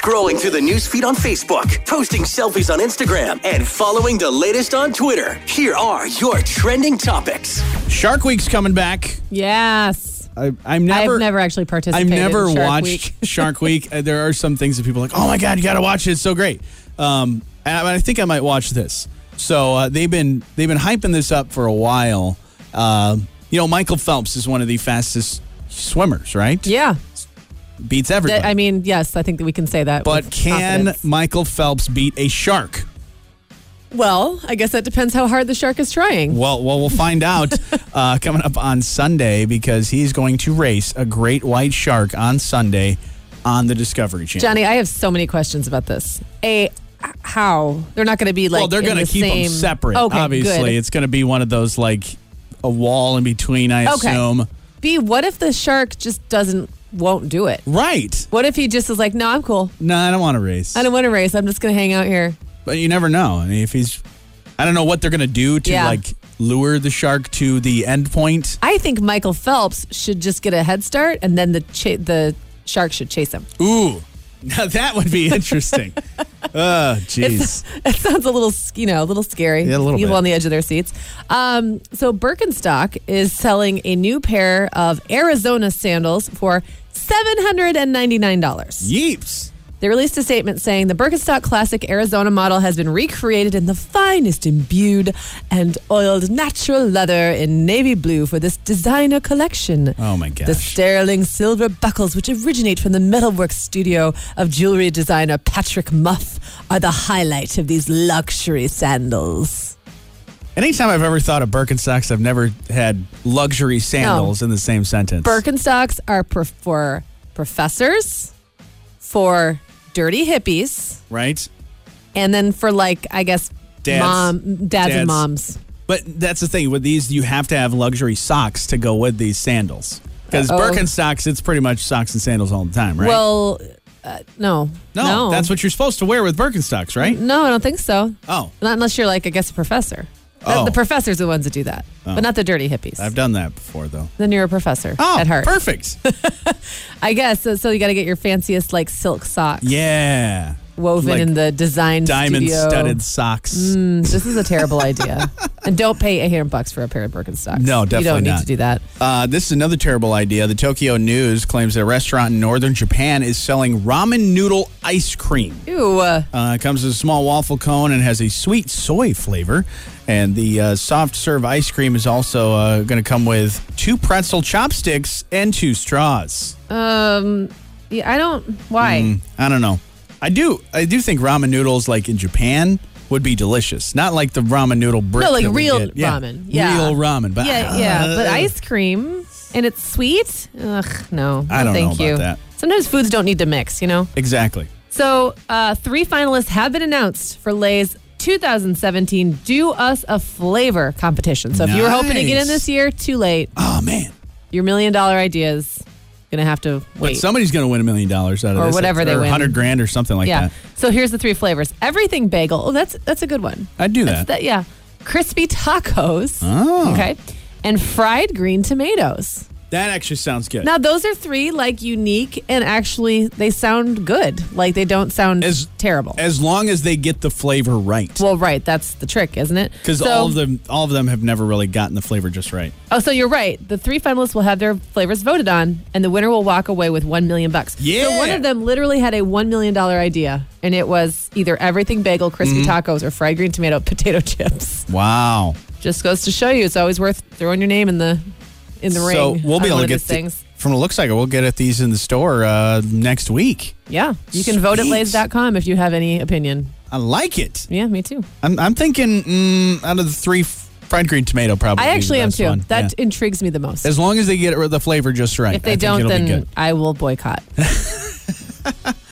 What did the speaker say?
Scrolling through the newsfeed on Facebook, posting selfies on Instagram, and following the latest on Twitter. Here are your trending topics. Shark Week's coming back. Yes. I've never actually participated I've never in Shark watched Week. Shark Week. There are some things that people are like, oh my God, you got to watch it. It's so great. And I think I might watch this. So they've been hyping this up for a while. Michael Phelps is one of the fastest swimmers, right? Yeah. Beats everybody. Yes, I think that we can say that. But with can confidence. Michael Phelps beat a shark? Well, I guess that depends how hard the shark is trying. Well, we'll find out coming up on Sunday because he's going to race a great white shark on Sunday on the Discovery Channel. Johnny, I have so many questions about this. How? They're not going to be like. Well, they're going to keep them separate. Okay, obviously, good. it's going to be one of those like a wall in between. I assume. B, what if the shark just won't do it? Right. What if he just is like, no, I'm cool. No, I don't want to race. I don't want to race. I'm just going to hang out here. But you never know. I mean, I don't know what they're going to do to lure the shark to the end point. I think Michael Phelps should just get a head start, and then the shark should chase him. Ooh, now that would be interesting. Oh, jeez. It sounds a little scary. Yeah, a little People bit. on the edge of their seats. So Birkenstock is selling a new pair of Arizona sandals for $799. Yeeps. They released a statement saying the Birkenstock Classic Arizona model has been recreated in the finest imbued and oiled natural leather in navy blue for this designer collection. Oh, my gosh. The sterling silver buckles, which originate from the metalwork studio of jewelry designer Patrick Muff, are the highlight of these luxury sandals. Anytime I've ever thought of Birkenstocks, I've never had luxury sandals in the same sentence. Birkenstocks are for professors, for dirty hippies, right? And then for dads and moms. But that's the thing with these, you have to have luxury socks to go with these sandals. Because Birkenstocks, it's pretty much socks and sandals all the time, right? Well, no. No, that's what you're supposed to wear with Birkenstocks, right? No, I don't think so. Oh. Not unless you're a professor. Oh. The professors are the ones that do that, but not the dirty hippies. I've done that before, though. Then you're a professor at heart. Perfect. I guess. So you got to get your fanciest silk socks. Yeah. Woven in the design diamond-studded socks. This is a terrible idea. And don't pay $800 for a pair of Birkenstocks. No, definitely You don't not. need to do that. This is another terrible idea. The Tokyo News claims that a restaurant in northern Japan is selling ramen noodle ice cream. Ew. It comes in a small waffle cone and has a sweet soy flavor. And the soft serve ice cream is also going to come with 2 pretzel chopsticks and 2 straws. Yeah, I don't. Why? I don't know. I do think ramen noodles in Japan would be delicious. Not like the ramen noodle brick. No, that we real get. ramen. Yeah. Real ramen. But, But ice cream and it's sweet? Ugh, no. I don't Thank know you. about that. Sometimes foods don't need to mix, Exactly. So 3 finalists have been announced for Lay's 2017 Do Us a Flavor competition. So if you were hoping to get in this year, too late. Oh, man. Your $1 million idea is going to have to wait. But somebody's going to win $1 million out of this. Or whatever they win. $100,000 or something like that. So here's the 3 flavors. Everything bagel. Oh, that's a good one. I'd do that. Yeah. Crispy tacos. Oh. Okay. And fried green tomatoes. That actually sounds good. Now, those are 3 unique, and actually they sound good. They don't sound terrible. As long as they get the flavor right. Well, right. That's the trick, isn't it? Because all of them have never really gotten the flavor just right. Oh, so you're right. The 3 finalists will have their flavors voted on, and the winner will walk away with $1 million. Yeah. So one of them literally had a $1 million idea, and it was either everything bagel, crispy tacos, or fried green tomato potato chips. Wow. Just goes to show you, it's always worth throwing your name in the ring. So we'll be able to get things. From what it looks like, we'll get at these in the store next week. Yeah, you can vote at Lays.com if you have any opinion. I like it. Yeah, me too. I'm thinking out of the 3, fried green tomato probably. I actually am too. One. That intrigues me the most. As long as they get the flavor just right. If they don't, then I will boycott.